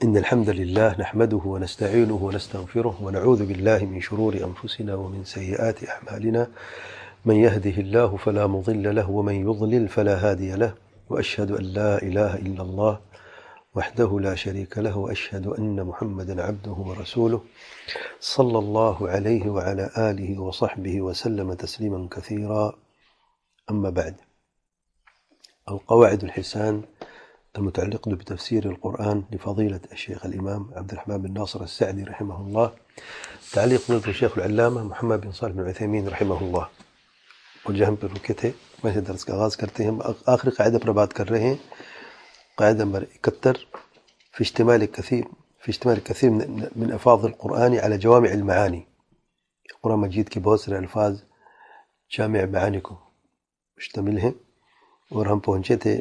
إن الحمد لله نحمده ونستعينه ونستغفره ونعوذ بالله من شرور أنفسنا ومن سيئات أعمالنا من يهده الله فلا مضل له ومن يضلل فلا هادي له وأشهد أن لا إله إلا الله وحده لا شريك له وأشهد أن محمدا عبده ورسوله صلى الله عليه وعلى آله وصحبه وسلم تسليما كثيرا. أما بعد، القواعد الحسان المتعلقة بتفسير القرآن لفضيلة الشيخ الإمام عبد الرحمن بن ناصر السعدي رحمه الله، تعليق من الشيخ العلامة محمد بن صالح بن عثيمين رحمه الله. اور جہاں پہ رکے تھے ویسے درس کا آغاز کرتے ہیں. ہم آخری قاعدہ پر بات کر رہے ہیں، قاعدہ نمبر 71 في اشتمال الكثير من ألفاظ القرآن على جوامع المعاني. قرآن مجید کے بہت سارے الفاظ جامع معانی کو مشتمل ہیں، اور ہم پہنچے تھے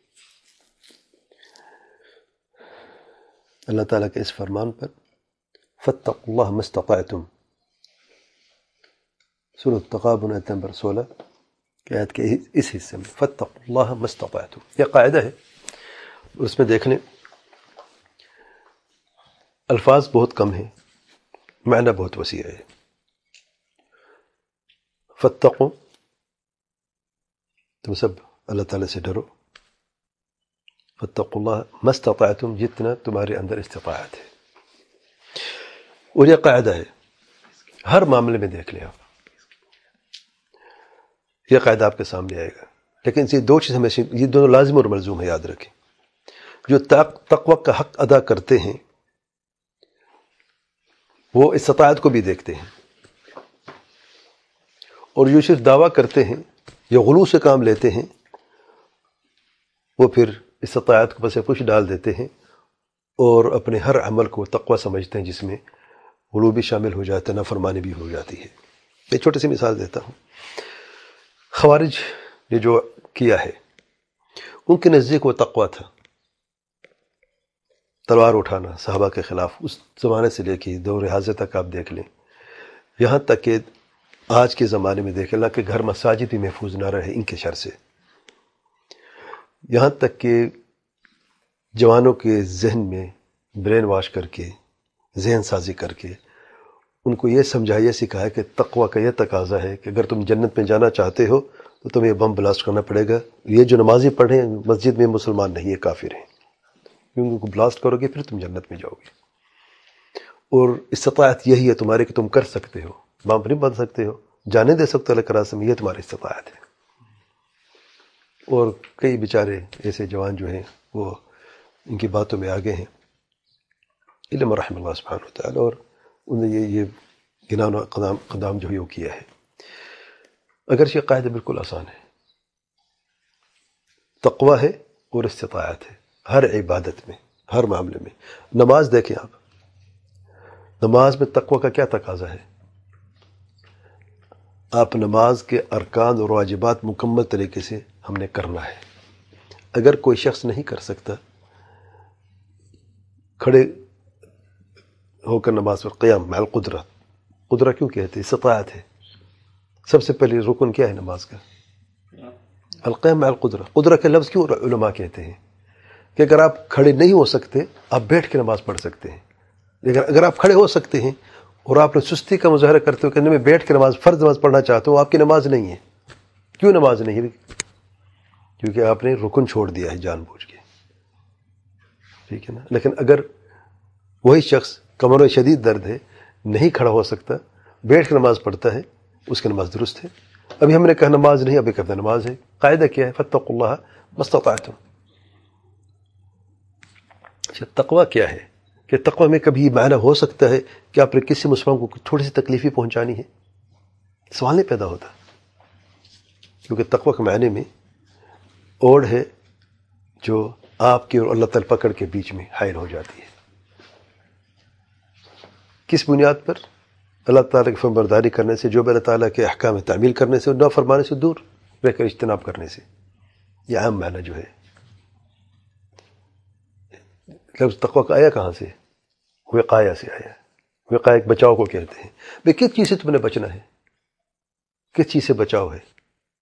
اللہ تعالیٰ کے اس فرمان پر فاتقوا اللہ ما استطعتم، سورۃ التغابن آیت نمبر 16 کی آیت کے اس حصے میں فاتقوا اللہ ما استطعتم. یہ قاعدہ ہے، اس میں دیکھ لیں الفاظ بہت کم ہیں، معنی بہت وسیع ہے. فاتقوا، تم سب اللہ تعالیٰ سے ڈرو. فاتقوا اللہ ما استطعتم، جتنا تمہارے اندر استطاعت ہے. اور یہ قاعدہ ہے ہر معاملے میں، دیکھ لیں آپ، یہ قاعدہ آپ کے سامنے آئے گا. لیکن یہ دو چیز ہمیشہ، یہ دونوں لازم اور ملزوم ہے، یاد رکھیں. جو تقوی کا حق ادا کرتے ہیں وہ استطاعت کو بھی دیکھتے ہیں، اور جو صرف دعویٰ کرتے ہیں یا غلو سے کام لیتے ہیں وہ پھر استطاعت کو پس پش ڈال دیتے ہیں اور اپنے ہر عمل کو تقوی سمجھتے ہیں، جس میں غلو بھی شامل ہو جاتا ہے، نافرمانی بھی ہو جاتی ہے. ایک چھوٹی سی مثال دیتا ہوں. خوارج نے جو کیا ہے، ان کے نزدیک وہ تقوی تھا، تلوار اٹھانا صحابہ کے خلاف. اس زمانے سے لے کے دور حاضر تک آپ دیکھ لیں، یہاں تک کہ آج کے زمانے میں دیکھ لیں کہ گھر مساجد بھی محفوظ نہ رہے ان کے شر سے. یہاں تک کہ جوانوں کے ذہن میں برین واش کر کے، ذہن سازی کر کے ان کو یہ سمجھایا سکھایا کہ تقوی کا یہ تقاضا ہے کہ اگر تم جنت میں جانا چاہتے ہو تو تمہیں بم بلاسٹ کرنا پڑے گا. یہ جو نمازی پڑھیں مسجد میں مسلمان نہیں ہے، کافر ہیں، کیونکہ ان کو بلاسٹ کرو گے پھر تم جنت میں جاؤ گے. اور استطاعت یہی ہے تمہارے کہ تم کر سکتے ہو، بم نہیں بن سکتے ہو، جانے دے سکتے ہو اللہ کے راستے میں، یہ تمہاری استطاعت ہے. اور کئی بیچارے ایسے جوان جو ہیں وہ ان کی باتوں میں آگے ہیں، علم رحم اللہ سبحانہ وتعالی، اور انہوں نے یہ گناہ قدام جو ہے وہ کیا ہے. اگرچہ قاعدہ بالکل آسان ہے، تقوی ہے اور استطاعت ہے ہر عبادت میں، ہر معاملے میں. نماز دیکھیں آپ، نماز میں تقوی کا کیا تقاضا ہے؟ آپ نماز کے ارکان اور واجبات مکمل طریقے سے ہم نے کرنا ہے. اگر کوئی شخص نہیں کر سکتا کھڑے ہو کر نماز پر قیام مع القدرہ، قدرہ کیوں کہتے ہیں؟ استطاعت ہے. سب سے پہلے رکن کیا ہے نماز کا؟ القیام مع القدرہ. قدرہ کے لفظ کیوں علماء کہتے ہیں کہ اگر آپ کھڑے نہیں ہو سکتے آپ بیٹھ کے نماز پڑھ سکتے ہیں، لیکن اگر آپ کھڑے ہو سکتے ہیں اور آپ نے سستی کا مظاہرہ کرتے ہو کہ میں بیٹھ کے فرض نماز پڑھنا چاہتا ہوں، آپ کی نماز نہیں ہے. کیوں نماز نہیں ہے؟ کیونکہ آپ نے رکن چھوڑ دیا ہے جان بوجھ کے، ٹھیک ہے نا. لیکن اگر وہی شخص کمر میں شدید درد ہے، نہیں کھڑا ہو سکتا، بیٹھ کے نماز پڑھتا ہے، اس کی نماز درست ہے. ابھی ہم نے کہا نماز نہیں، ابھی کہتے نماز ہے. قاعدہ کیا ہے؟ فاتقوا اللہ ما استطعتم. اچھا، تقوی کیا ہے؟ کہ تقوی میں کبھی معنی ہو سکتا ہے کہ آپ نے کسی مسلمان کو تھوڑی سی تکلیفی پہنچانی ہے؟ سوال نہیں پیدا ہوتا، کیونکہ تقوی کے معنی میں اوڑ ہے جو آپ کی اور اللہ تعالی پکڑ کے بیچ میں حائل ہو جاتی ہے. کس بنیاد پر؟ اللہ تعالیٰ کی فرمانبرداری کرنے سے، جو اللہ تعالیٰ کے احکام تعمیل کرنے سے، اور نہ فرمانے سے دور رہ کر اجتناب کرنے سے. یہ عام معنی جو ہے. لفظ تقوی کا آیا کہاں سے؟ وقایہ سے آیا. وقایہ ایک بچاؤ کو کہتے ہیں. بھئی کس چیز سے تم نے بچنا ہے؟ کس چیز سے بچاؤ ہے؟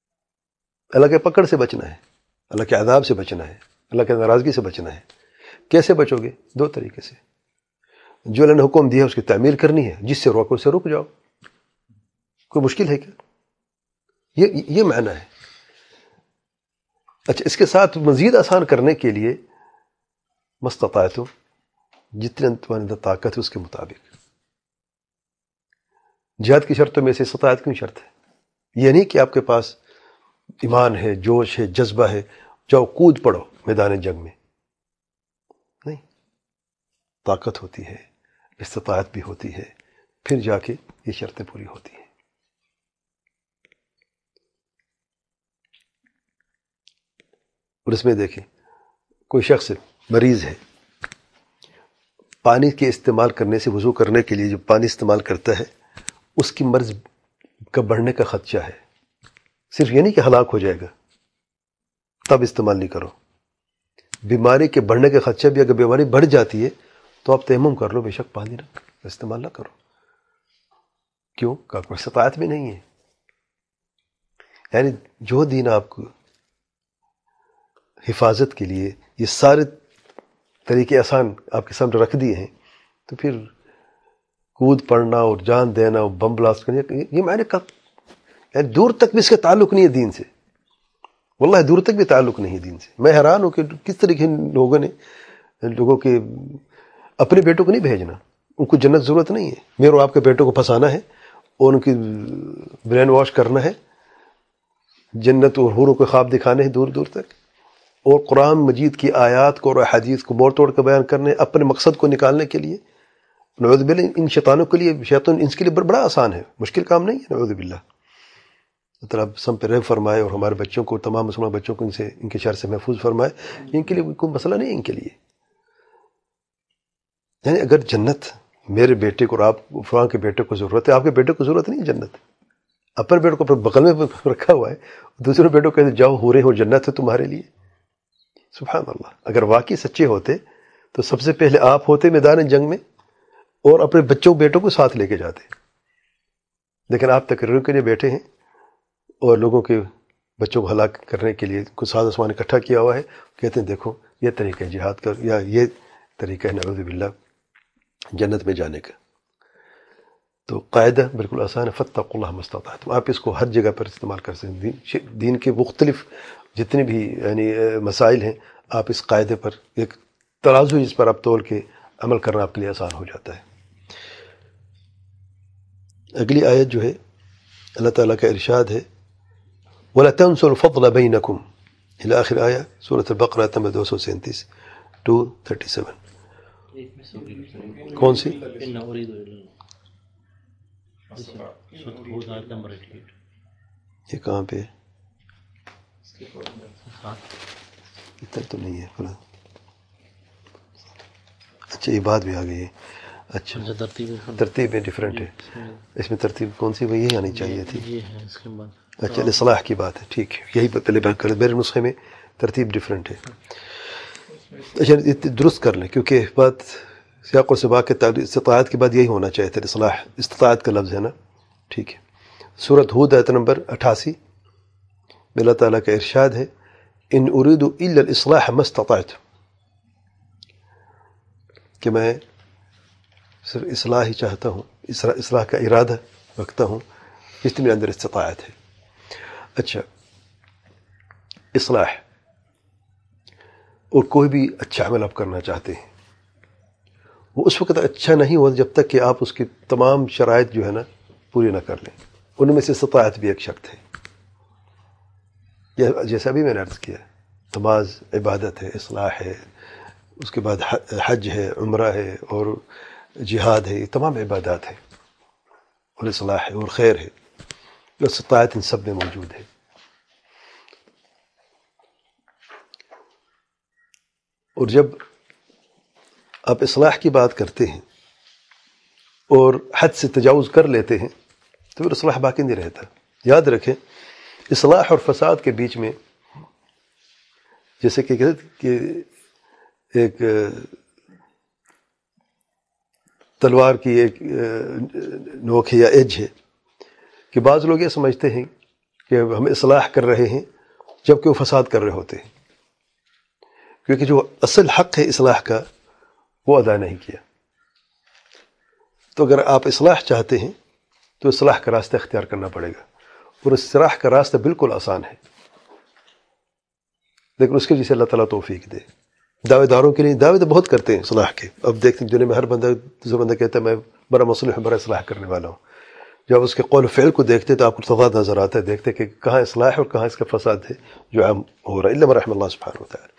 اللہ کے پکڑ سے بچنا ہے، اللہ کے عذاب سے بچنا ہے، اللہ کے ناراضگی سے بچنا ہے. کیسے بچو گے؟ 2 طریقے سے. جو اللہ نے حکم دیا ہے اس کی تعمیل کرنی ہے، جس سے روکو سے رک جاؤ. کوئی مشکل ہے کیا؟ یہ معنی ہے. اچھا، اس کے ساتھ مزید آسان کرنے کے لیے مستطاعتم، جتنے تمہارے اندر طاقت ہے اس کے مطابق. جہاد کی شرطوں میں سے استطاعت کیوں شرط ہے؟ یہ نہیں کہ آپ کے پاس ایمان ہے، جوش ہے، جذبہ ہے، جاؤ کود پڑو میدان جنگ میں. نہیں، طاقت ہوتی ہے، استطاعت بھی ہوتی ہے، پھر جا کے یہ شرطیں پوری ہوتی ہیں. اور اس میں دیکھیں، کوئی شخص مریض ہے، پانی کے استعمال کرنے سے، وضو کرنے کے لیے جو پانی استعمال کرتا ہے اس کی مرض کا بڑھنے کا خدشہ ہے. صرف یہ نہیں کہ ہلاک ہو جائے گا تب استعمال نہیں کرو. بیماری کے بڑھنے کا خدشہ بھی، اگر بیماری بڑھ جاتی ہے تو آپ تیمم کر لو، بے شک پانی نہ استعمال نہ کرو. کیوں؟ کوئی استطاعت بھی نہیں ہے. یعنی جو دین آپ کو حفاظت کے لیے یہ سارے طریقے آسان آپ کے سامنے رکھ دیے ہیں، تو پھر کود پڑنا اور جان دینا اور بم بلاسٹ کرنا، یہ معنی یعنی دور تک بھی اس کا تعلق نہیں ہے دین سے. واللہ دور تک بھی تعلق نہیں ہے دین سے. میں حیران ہوں کہ کس طریقے لوگوں کے اپنے بیٹوں کو نہیں بھیجنا. ان کو جنت ضرورت نہیں ہے. میرے اور آپ کے بیٹوں کو پھنسانا ہے اور ان کی برین واش کرنا ہے، جنت اور حوروں کے خواب دکھانے ہیں دور دور تک، اور قرآن مجید کی آیات کو اور حدیث کو موڑ توڑ کر بیان کرنے اپنے مقصد کو نکالنے کے لیے. نعوذ باللہ، ان شیطانوں کے لیے، شیطان ان کے لیے بڑا آسان ہے، مشکل کام نہیں ہے. نعوذ باللہ. اللہ سم پہ رحم فرمائے اور ہمارے بچوں کو، تمام مسلمان بچوں کو ان کے شر سے محفوظ فرمائے. ان کے لیے کوئی مسئلہ نہیں ہے. ان کے لیے یعنی اگر جنت میرے بیٹے کو اور آپ فلاں کے بیٹے کو ضرورت ہے، آپ کے بیٹے کو ضرورت نہیں ہے جنت. اپنے بیٹے کو اپنے بغل میں رکھا ہوا ہے، دوسرے بیٹوں کو کہتے جاؤ ہو رہے ہو، جنت ہے تمہارے لیے. سبحان اللہ. اگر واقعی سچے ہوتے تو سب سے پہلے آپ ہوتے میدان جنگ میں اور اپنے بچوں بیٹوں کو ساتھ لے کے جاتے. لیکن آپ تقریروں کے لیے بیٹھے ہیں اور لوگوں کے بچوں کو ہلاک کرنے کے لیے کچھ ساز آسمان اکٹھا کیا ہوا ہے. کہتے ہیں دیکھو یہ طریقہ ہے جہاد کا، یا یہ طریقہ ہے نعوذ باللہ جنت میں جانے کا. تو قاعدہ بالکل آسان ہے، فاتقوا اللہ ما استطعتم. آپ اس کو ہر جگہ پر استعمال کر سکتے ہیں. دین کے مختلف جتنے بھی یعنی مسائل ہیں، آپ اس قاعدے پر ایک ترازو جس پر آپ تول کے عمل کرنا آپ کے لیے آسان ہو جاتا ہے. اگلی آیت جو ہے اللہ تعالیٰ کا ارشاد ہے وَلَا تَنْسُوا الْفَضْلَ بَيْنَكُمْ الى آخر آیہ سورۃ البقرہ نمبر 237 237. کون سی؟ یہ کہاں پہ؟ اتنا تو نہیں ہے. اچھا یہ بات بھی آ گئی ہے. اچھا ترتیب میں ڈیفرنٹ ہے. اس میں ترتیب کون سی؟ وہ یہ آنی چاہیے تھی. اچھا اصلاح کی بات ہے، ٹھیک ہے. یہی پہلے بیان کر، میرے نسخے میں ترتیب ڈیفرنٹ ہے. اچھا درست کر لیں، کیونکہ بات سیاق و سباق کے استطاعت کے بعد یہی ہونا چاہیے تھا. اصلاح استطاعت کا لفظ ہے نا، ٹھیک ہے. سورۃ ہود آیت نمبر 88 میں اللہ تعالیٰ کا ارشاد ہے ان اريد الا الاصلاح ما استطعت، کہ میں صرف اصلاح ہی چاہتا ہوں، اصلاح کا ارادہ رکھتا ہوں جس میرے اندر استطاعت ہے. اچھا اصلاح، اور کوئی بھی اچھا عمل آپ کرنا چاہتے ہیں، وہ اس وقت اچھا نہیں ہوتا جب تک کہ آپ اس کی تمام شرائط جو ہے نا پوری نہ کر لیں. ان میں سے استطاعت بھی ایک شرط ہے. جیسا بھی میں نے عرض کیا، نماز عبادت ہے، اصلاح ہے، اس کے بعد حج ہے، عمرہ ہے، اور جہاد ہے. یہ تمام عبادات ہیں اور اصلاح ہے اور خیر ہے. استطاعت ان سب میں موجود ہے. اور جب آپ اصلاح کی بات کرتے ہیں اور حد سے تجاوز کر لیتے ہیں تو پھر اصلاح باقی نہیں رہتا. یاد رکھیں اصلاح اور فساد کے بیچ میں جیسے کہ ایک تلوار کی ایک نوک ہے یا ایج ہے، کہ بعض لوگ یہ سمجھتے ہیں کہ ہم اصلاح کر رہے ہیں جبکہ وہ فساد کر رہے ہوتے ہیں. کیونکہ جو اصل حق ہے اصلاح کا وہ ادا نہیں کیا. تو اگر آپ اصلاح چاہتے ہیں تو اصلاح کا راستہ اختیار کرنا پڑے گا، اور اصلاح کا راستہ بالکل آسان ہے، لیکن اس کے جسے اللہ تعالیٰ توفیق دے. دعوے داروں کے لیے دعوے تو بہت کرتے ہیں اصلاح کے. اب دیکھتے ہیں دنیا میں ہر بندہ دوسرا بندہ کہتا ہے میں بڑا مصلح بڑا اصلاح کرنے والا ہوں. جب اس کے قول و فعل کو دیکھتے تو آپ کو تضاد نظر آتا ہے، دیکھتے کہ کہاں اصلاح ہے اور کہاں اس کا فساد ہے جو عام ہو رہا ہے، الا رحم اللہ سبحانہ و تعالی.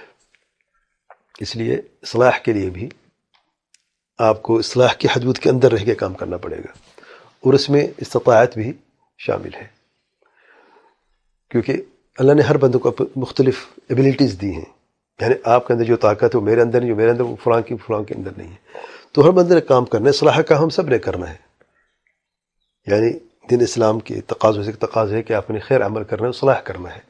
اس لیے اصلاح کے لیے بھی آپ کو اصلاح کی حدود کے اندر رہ کے کام کرنا پڑے گا، اور اس میں استطاعت بھی شامل ہے، کیونکہ اللہ نے ہر بندے کو مختلف ایبیلٹیز دی ہیں. یعنی آپ کے اندر جو طاقت ہے وہ میرے اندر نہیں، جو میرے اندر وہ فلاں کے اندر نہیں ہے. تو ہر بندے نے کام کرنا ہے. اصلاح کا ہم سب نے کرنا ہے. یعنی دین اسلام کے تقاضوں سے تقاضا ہے کہ آپ نے خیر عمل کرنا ہے، اصلاح کرنا ہے.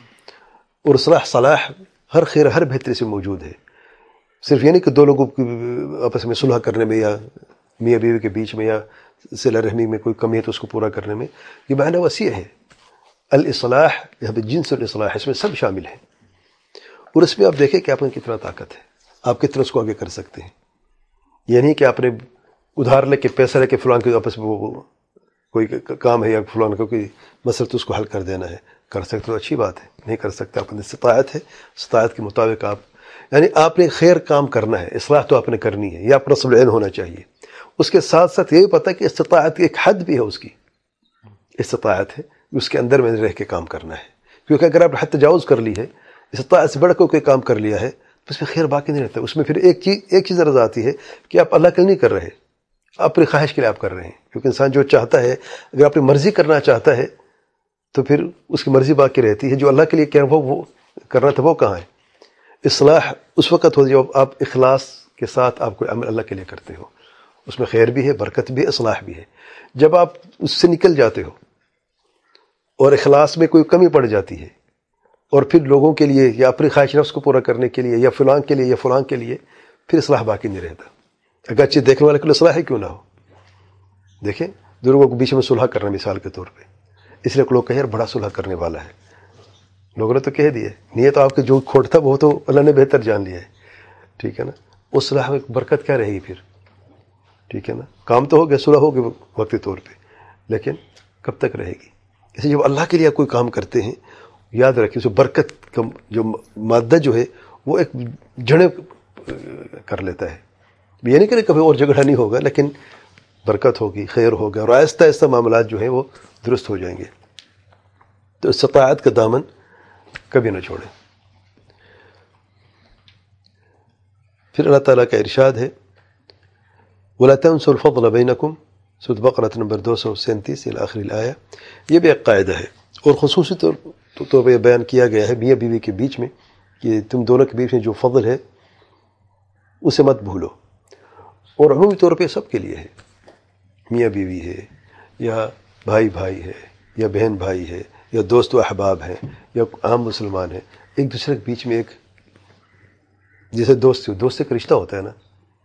اور صلاح ہر خیر ہر بہتری سے موجود ہے. صرف یہ نہیں کہ دو لوگوں کی آپس میں صلح کرنے میں، یا میاں بیوی کے بیچ میں، یا صلہ رحمی میں کوئی کمی ہے تو اس کو پورا کرنے میں. یہ معنی وسیع ہے. الاصلاح یہاں پہ جنس الاصلاح اس میں سب شامل ہے. اور اس میں آپ دیکھیں کہ آپ میں کتنا طاقت ہے، آپ کتنا اس کو آگے کر سکتے ہیں. یہ نہیں کہ آپ نے ادھار لے کے پیسہ لے کے فلان کے آپس میں وہ کوئی کام ہے یا فلان کا کوئی مسئلہ تو اس کو حل کر دینا ہے. کر سکتے تو اچھی بات ہے، نہیں کر سکتے آپ اندر استطاعت ہے، استطاعت کے مطابق آپ یعنی آپ نے خیر کام کرنا ہے. اصلاح تو آپ نے کرنی ہے، یہ آپ نصب العین ہونا چاہیے. اس کے ساتھ ساتھ یہ بھی پتہ کہ استطاعت ایک حد بھی ہے، اس کی استطاعت ہے، اس کے اندر میں رہ کے کام کرنا ہے. کیونکہ اگر آپ نے حد تجاوز کر لی ہے، استطاعت سے بڑھ کر کوئی کام کر لیا ہے تو اس میں خیر باقی نہیں رہتا. اس میں پھر ایک چیز نظر آتی ہے کہ آپ اللہ کے لیے نہیں کر رہے، اپنی خواہش کے لیے آپ کر رہے ہیں. کیونکہ انسان جو چاہتا ہے، اگر اپنی مرضی کرنا چاہتا ہے تو پھر اس کی مرضی باقی رہتی ہے. جو اللہ کے لیے کیا وہ کرنا تھا وہ کہاں ہے؟ اصلاح اس وقت ہو جب آپ اخلاص کے ساتھ آپ کوئی عمل اللہ کے لیے کرتے ہو، اس میں خیر بھی ہے، برکت بھی ہے، اصلاح بھی ہے. جب آپ اس سے نکل جاتے ہو اور اخلاص میں کوئی کمی پڑ جاتی ہے، اور پھر لوگوں کے لیے یا اپنی خواہش نفس کو پورا کرنے کے لیے یا فلاں کے لیے یا فلاں کے لیے، پھر اصلاح باقی نہیں رہتا. اگرچہ دیکھنے والے کے لیے اصلاح ہی کیوں نہ ہو. دیکھیں دو لوگوں کے بیچ میں صلح کرنا مثال کے طور پہ، اس لیے لوگ کہیں یار بڑا صلح کرنے والا ہے. لوگوں نے تو کہہ دیا، نیت آپ کے جو کھوٹ تھا وہ تو اللہ نے بہتر جان لیا ہے. ٹھیک ہے نا. اس صلح میں برکت کیا رہے گی پھر؟ ٹھیک ہے نا. کام تو ہو گیا، صلح ہو گیا وقتی طور پہ، لیکن کب تک رہے گی؟ اسے جب اللہ کے لیے کوئی کام کرتے ہیں، یاد رکھیں اسے برکت کا جو مادہ جو ہے وہ ایک جڑیں کر لیتا ہے. یہ نہیں کہ کبھی اور جھگڑا نہیں ہوگا، لیکن برکت ہوگی، خیر ہوگا، اور آہستہ آہستہ معاملات جو ہیں وہ درست ہو جائیں گے. تو استطاعت کا دامن کبھی نہ چھوڑیں. پھر اللہ تعالیٰ کا ارشاد ہے وَلَا تَنْسُوا الْفَضْلَ بَيْنَكُمْ، سورۃ بقرہ نمبر 237 الى آخر الآیہ. یہ بھی ایک قاعدہ ہے، اور خصوصی طور پہ بیان کیا گیا ہے میاں بیوی کے بیچ میں کہ تم دونوں کے بیچ میں جو فضل ہے اسے مت بھولو. اور عمومی طور پہ سب کے لیے ہے، میاں بیوی ہے یا بھائی بھائی ہے یا بہن بھائی ہے یا دوست و احباب ہیں یا عام مسلمان ہیں، ایک دوسرے کے بیچ میں ایک جیسے دوست کا رشتہ ہوتا ہے نا.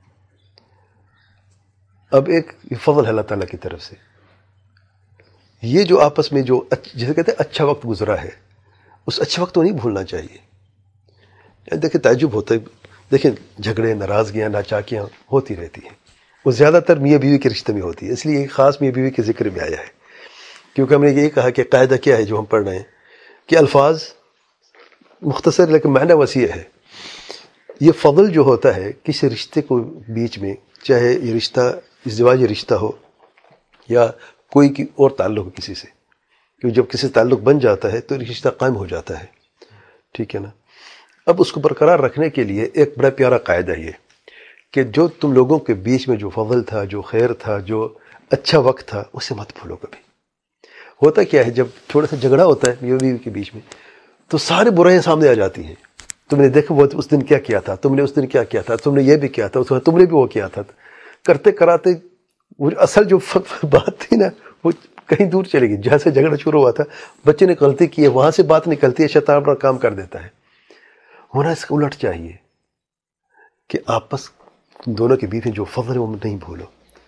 اب ایک فضل ہے اللہ تعالیٰ کی طرف سے، یہ جو آپس میں جو جسے کہتے ہیں اچھا وقت گزرا ہے، اس اچھے وقت کو نہیں بھولنا چاہیے. یعنی دیکھیں تعجب ہوتا ہے، دیکھیں جھگڑے، ناراضگیاں، ناچاکیاں ہوتی رہتی ہیں، وہ زیادہ تر میاں بیوی کے رشتے میں ہوتی ہے. اس لیے ایک خاص میاں بیوی کے ذکر میں آیا ہے، کیونکہ ہم نے یہی کہا کہ قاعدہ کیا ہے جو ہم پڑھ رہے ہیں کہ الفاظ مختصر لیکن معنی وسیع ہے. یہ فضل جو ہوتا ہے کسی رشتے کو بیچ میں، چاہے یہ رشتہ ازدواجی رشتہ ہو یا کوئی کی اور تعلق ہو کسی سے، کیونکہ جب کسی تعلق بن جاتا ہے تو رشتہ قائم ہو جاتا ہے. ٹھیک ہے نا. اب اس کو برقرار رکھنے کے لیے ایک بڑا پیارا قاعدہ یہ کہ جو تم لوگوں کے بیچ میں جو فضل تھا، جو خیر تھا، جو اچھا وقت تھا، اسے مت بھولو کبھی. ہوتا کیا ہے جب تھوڑا سا جھگڑا ہوتا ہے میاں بیوی کے بیچ میں تو ساری برائیاں سامنے آ جاتی ہیں. تم نے دیکھا وہ اس دن کیا کیا تھا، تم نے اس دن کیا کیا تھا، تم نے یہ بھی کیا تھا، تم نے بھی وہ کیا تھا. کرتے کراتے وہ اصل جو بات تھی نا وہ کہیں دور چلے گی. جہاں سے جھگڑا شروع ہوا تھا، بچے نے غلطی کی ہے، وہاں سے بات نکلتی ہے، شیطان اپنا کام کر دیتا ہے. ہونا اس کا الٹ چاہیے کہ آپس دونوں کے بیچ میں جو فضل ہے وہ نہیں بھولو.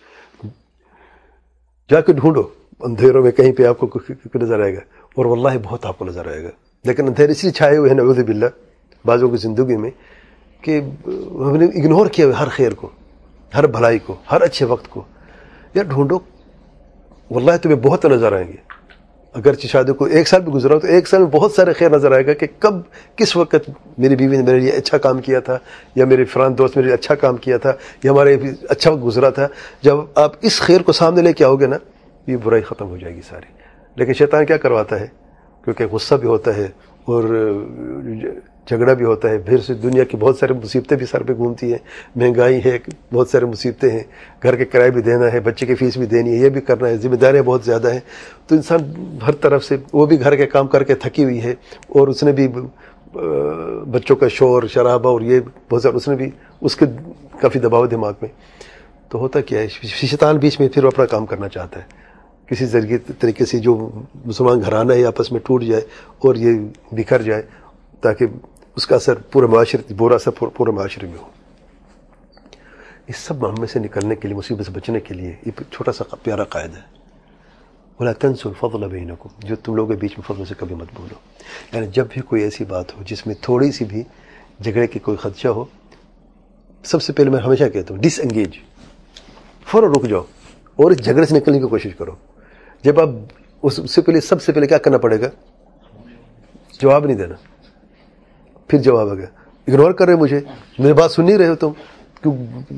جا کے ڈھونڈو اندھیروں میں، کہیں پہ آپ کو نظر آئے گا، اور واللہ بہت آپ کو نظر آئے گا. لیکن اندھیرے اس لیے چھائے ہوئے ہیں نعوذ باللہ بعضوں کی زندگی میں کہ ہم نے اگنور کیا ہر خیر کو، ہر بھلائی کو، ہر اچھے وقت کو. یار ڈھونڈو، واللہ تمہیں بہت نظر آئیں گے. اگرچہ شاید کوئی 1 سال بھی گزرا ہو تو 1 سال میں بہت سارے خیر نظر آئے گا کہ کب کس وقت میری بیوی نے میرے لیے اچھا کام کیا تھا، یا میرے فلان دوست میرے لیے اچھا کام کیا تھا، یا ہمارے اچھا وقت گزرا تھا. جب آپ اس خیر کو سامنے لے کے آؤ گے نا، یہ برائی ختم ہو جائے گی ساری. لیکن شیطان کیا کرواتا ہے، کیونکہ غصہ بھی ہوتا ہے اور جھگڑا بھی ہوتا ہے، پھر سے دنیا کی بہت ساری مصیبتیں بھی سر پہ گھومتی ہیں، مہنگائی ہے، بہت سارے مصیبتیں ہیں، گھر کے کرائے بھی دینا ہے، بچے کی فیس بھی دینی ہے، یہ بھی کرنا ہے، ذمہ داریاں بہت زیادہ ہیں. تو انسان ہر طرف سے، وہ بھی گھر کے کام کر کے تھکی ہوئی ہے، اور اس نے بھی بچوں کا شور شرابہ اور یہ بہت زیادہ، اس نے بھی اس کے کافی دباؤ دماغ میں. تو ہوتا کیا ہے، شیطان بیچ میں پھر اپنا کام کرنا چاہتا ہے کسی طریقے سے، جو مسلمان گھرانہ ہے آپس میں ٹوٹ جائے اور یہ بکھر جائے، تاکہ اس کا اثر پورے معاشرے، برا اثر پورے معاشرے میں ہو. اس سب معاملے سے نکلنے کے لیے، مصیبت سے بچنے کے لیے یہ چھوٹا سا پیارا قاعدہ ہے، وَلَا تَنْسُوا الْفَضْلَ بَيْنَكُمْ، جو تم لوگوں کے بیچ میں فضل سے کبھی مت بھولو. یعنی جب بھی کوئی ایسی بات ہو جس میں تھوڑی سی بھی جھگڑے کی کوئی خدشہ ہو، سب سے پہلے میں ہمیشہ کہتا ہوں ڈس انگیج، فوراً رک جاؤ اور اس جھگڑے سے نکلنے کی کوشش کرو. جب آپ اس سے پہلے، سب سے پہلے کیا کرنا پڑے گا، جواب نہیں دینا. پھر جواب آ گیا، اگنور کر رہے مجھے، میری بات سن نہیں رہے ہو تم، کیوں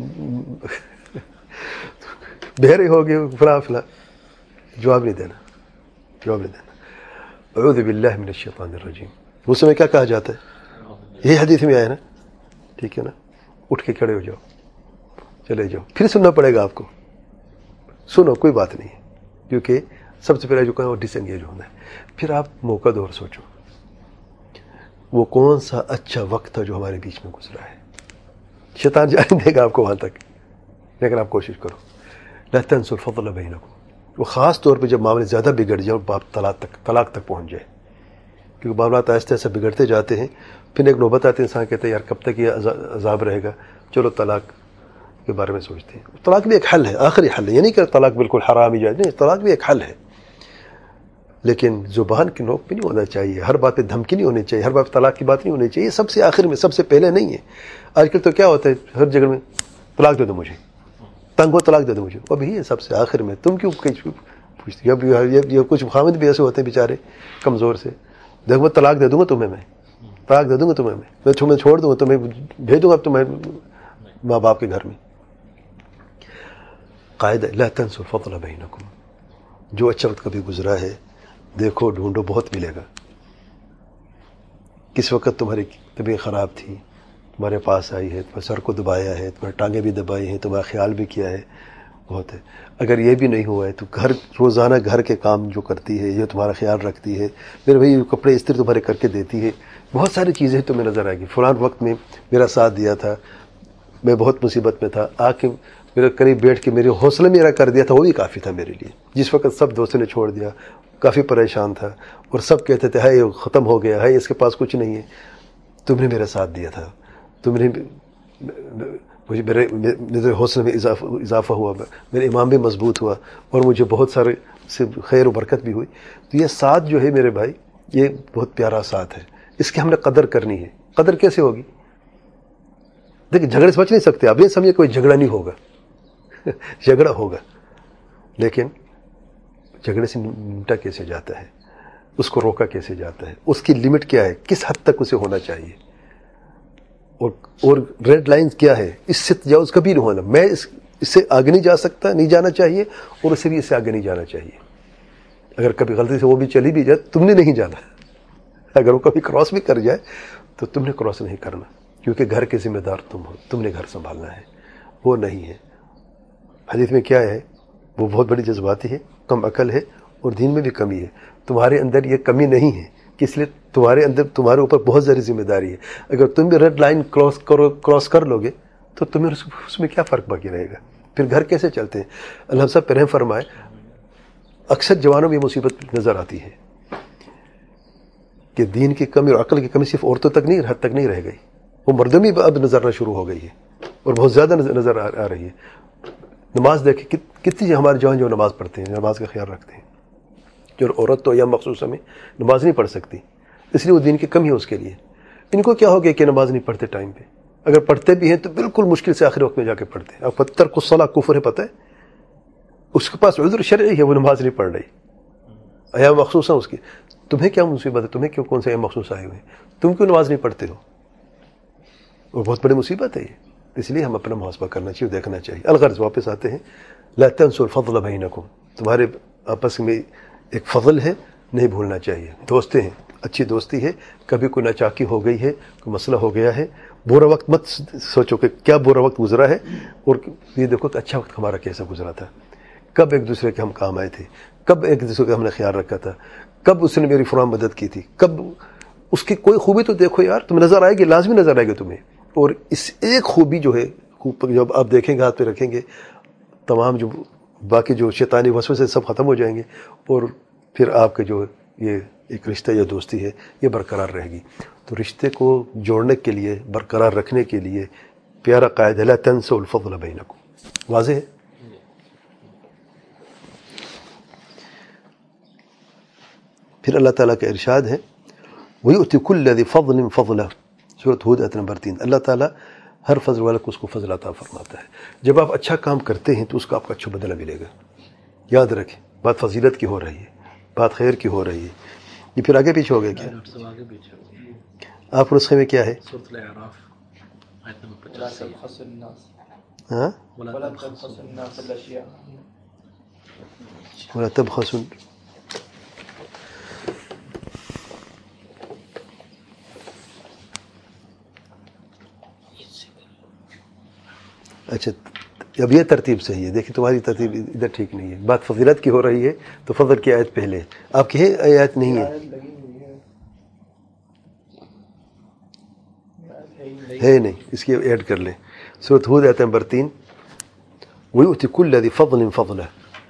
بہرے ہو گئے، فلاں فلاں. جواب نہیں دینا، جواب نہیں دینا. اعوذ باللہ من الشیطان الرجیم. اس میں کیا کہا جاتا ہے، یہی حدیث میں آیا نا، ٹھیک ہے نا، اٹھ کے کھڑے ہو جاؤ، چلے جاؤ. پھر سننا پڑے گا آپ کو، سنو کوئی بات نہیں ہے، کیونکہ سب سے پہلے جو کہا وہ ڈس انگیج ہونا ہے. پھر آپ موقع دو اور سوچو وہ کون سا اچھا وقت تھا جو ہمارے بیچ میں گزرا ہے. شیطان جانے دے گا آپ کو وہاں تک، لیکن آپ کوشش کرو. لا تنسوا الفضل بینکم. وہ خاص طور پہ جب معاملے زیادہ بگڑ جائے اور باپ طلاق تک پہنچ جائے، کیونکہ معاملات آہستہ آہستہ بگڑتے جاتے ہیں. پھر ایک نوبت آتی ہے، انسان کہتے ہیں یار کب تک یہ عذاب رہے گا، چلو طلاق کے بارے میں سوچتے ہیں. طلاق بھی ایک حل ہے، آخری حل ہے. یہ نہیں کہ طلاق بالکل حرام ہی جائے، نہیں، طلاق بھی ایک حل ہے، لیکن زبان کی نوک پہ نہیں ہونا چاہیے، ہر بات پہ دھمکی نہیں ہونی چاہیے، ہر بات طلاق کی بات نہیں ہونی چاہیے. سب سے آخر میں، سب سے پہلے نہیں ہے. آج کل تو کیا ہوتا ہے، ہر جگہ میں طلاق دے دو مجھے، تنگ ہو طلاق دے دو مجھے. ابھی یہ سب سے آخر میں، تم کیوں پوچھتے؟ اب یہ کچھ خامد بھی ایسے ہوتے ہیں بیچارے کمزور سے، دیکھو میں طلاق دے دوں گا تمہیں، میں طلاق دے دوں گا تمہیں، میں تمہیں چھوڑ دوں گا، تمہیں بھیج دوں گا تمہیں ماں باپ کے گھر میں. قاعدہ لا تنسوا الفضل بینکم. جو اچھا وقت کبھی گزرا ہے دیکھو، ڈھونڈو، بہت ملے گا. کس وقت تمہاری طبیعت خراب تھی، تمہارے پاس آئی ہے، تمہارے سر کو دبایا ہے، تمہاری ٹانگیں بھی دبائی ہیں، تمہارا خیال بھی کیا ہے، بہت ہے. اگر یہ بھی نہیں ہوا ہے تو روزانہ گھر کے کام جو کرتی ہے، یہ تمہارا خیال رکھتی ہے، میرے بھائی کپڑے استری تمہارے کر کے دیتی ہے، بہت ساری چیزیں تمہیں نظر آئے گی. فلاں وقت میں میرا ساتھ دیا تھا، میں بہت مصیبت میں تھا، آ کے میرے قریب بیٹھ کے میرے حوصلے میرا کر دیا تھا، وہ بھی کافی تھا میرے لیے. جس وقت سب دوستوں نے چھوڑ دیا، کافی پریشان تھا، اور سب کہتے تھے ہائے ختم ہو گیا، ہائے اس کے پاس کچھ نہیں ہے، تم نے میرا ساتھ دیا تھا، تم نے مجھے، میرے حوصلے میں اضافہ ہوا، میرے ایمان بھی مضبوط ہوا، اور مجھے بہت سارے سے خیر و برکت بھی ہوئی. تو یہ ساتھ جو ہے میرے بھائی، یہ بہت پیارا ساتھ ہے، اس کی ہم نے قدر کرنی ہے. قدر کیسے ہوگی؟ دیکھیں جھگڑے سے بچ نہیں سکتے. اب یہ سمجھے کوئی جھگڑا نہیں ہوگا، جھگڑا ہوگا، لیکن جھگڑے سے نمٹا کیسے جاتا ہے، اس کو روکا کیسے جاتا ہے، اس کی لمٹ کیا ہے، کس حد تک اسے ہونا چاہیے، اور ریڈ لائنز کیا ہے. اس سے تجاوز کبھی نہیں ہونا. میں اس سے آگے نہیں جا سکتا، نہیں جانا چاہیے، اور اسے بھی اس سے آگے نہیں جانا چاہیے. اگر کبھی غلطی سے وہ بھی چلی بھی جائے، تم نے نہیں جانا. اگر وہ کبھی کراس بھی کر جائے تو تم نے کراس نہیں کرنا، کیونکہ گھر کے ذمہ دار تم ہو، تم نے گھر سنبھالنا ہے، وہ نہیں ہے. حدیث میں کیا ہے، وہ بہت بڑی جذباتی ہے، کم عقل ہے، اور دین میں بھی کمی ہے. تمہارے اندر یہ کمی نہیں ہے، کہ اس لیے تمہارے اندر، تمہارے اوپر بہت ساری ذمہ داری ہے. اگر تم بھی ریڈ لائن کراس کر لو گے تو تمہیں اس میں کیا فرق باقی رہے گا؟ پھر گھر کیسے چلتے ہیں؟ اللہ صاحب پہ رحم فرمائے. اکثر جوانوں میں یہ مصیبت نظر آتی ہے کہ دین کی کمی اور عقل کی کمی صرف عورتوں تک نہیں، حد تک نہیں رہ گئی، وہ مردوں میں اب نظر آنا شروع ہو گئی ہے، اور بہت زیادہ نظر آ رہی ہے. نماز دیکھیں، کتنی ہمارے جوان جو نماز پڑھتے ہیں، نماز کا خیال رکھتے ہیں. جو عورت تو یا مخصوص میں نماز نہیں پڑھ سکتی، اس لیے وہ دین کی کمی ہے اس کے لیے. ان کو کیا ہو گیا کہ نماز نہیں پڑھتے ٹائم پہ، اگر پڑھتے بھی ہیں تو بالکل مشکل سے آخر وقت میں جا کے پڑھتے ہیں. اب ترک الصلاۃ کفر ہے، پتہ ہے، اس کے پاس عذر شرعی ہے، وہ نماز نہیں پڑھ رہی، ایام مخصوص ہیں اس کی. تمہیں کیا مصیبت ہے؟ تمہیں کیوں کون سے ایام مخصوص آئے ہوئے ہیں؟ تم کیوں نماز نہیں پڑھتے ہو؟ اور بہت بڑی مصیبت ہے یہ. اس لیے ہم اپنا محاسبہ کرنا چاہیے، دیکھنا چاہیے. الغرض واپس آتے ہیں، لا تنسوا الفضل بینکم، تمہارے آپس میں ایک فضل ہے، نہیں بھولنا چاہیے. دوستی ہیں، اچھی دوستی ہے، کبھی کوئی ناچاکی ہو گئی ہے، کوئی مسئلہ ہو گیا ہے، برا وقت مت سوچو کہ کیا برا وقت گزرا ہے، اور یہ دیکھو کہ اچھا وقت ہمارا کیسا گزرا تھا، کب ایک دوسرے کے ہم کام آئے تھے، کب ایک دوسرے کا ہم نے خیال رکھا تھا، کب اس نے میری فلاں مدد کی تھی، کب اس کی کوئی خوبی تو دیکھو یار، تمہیں نظر آئے گی، لازمی نظر آئے گی تمہیں. اور اس ایک خوبی جو ہے، جب آپ دیکھیں گے، ہاتھ پہ رکھیں گے، تمام جو باقی جو شیطانی وسوسے سب ختم ہو جائیں گے، اور پھر آپ کے جو یہ ایک رشتہ یا دوستی ہے یہ برقرار رہے گی. تو رشتے کو جوڑنے کے لیے، برقرار رکھنے کے لیے پیارا قاعدہ ہے، لا تنسوا الفضل بینکم. واضح ہے؟ پھر اللہ تعالیٰ کا ارشاد ہے، وَيُؤْتِ كُلَّ ذِي فَضْلٍ فَضْلَهُ، سورۃ ہود آیت نمبر 3. اللہ تعالیٰ ہر فضل والا کو اس کو فضل عطا فرماتا ہے. جب آپ اچھا کام کرتے ہیں تو اس کا آپ کو اچھا بدلہ ملے گا. یاد رکھیں، بات فضیلت کی ہو رہی ہے، بات خیر کی ہو رہی ہے. یہ پھر آگے پیچھے ہو گیا کیا؟ آپ کے نسخے میں کیا ہے؟ ہاں، ولا تبخسوا، اچھا اب یہ ترتیب صحیح ہے. دیکھیں تمہاری ترتیب ادھر ٹھیک نہیں ہے. بات فضیلت کی ہو رہی ہے تو فضل کی آیت پہلے ہے، آپ کی ہے آیت نہیں ہے؟ ہے نہیں، اس کی ایڈ کر لیں. سورۃ ہود آیت نمبر 3، وَيُؤْتِ كُلَّ ذِي فَضْلٍ فَضْلَهُ.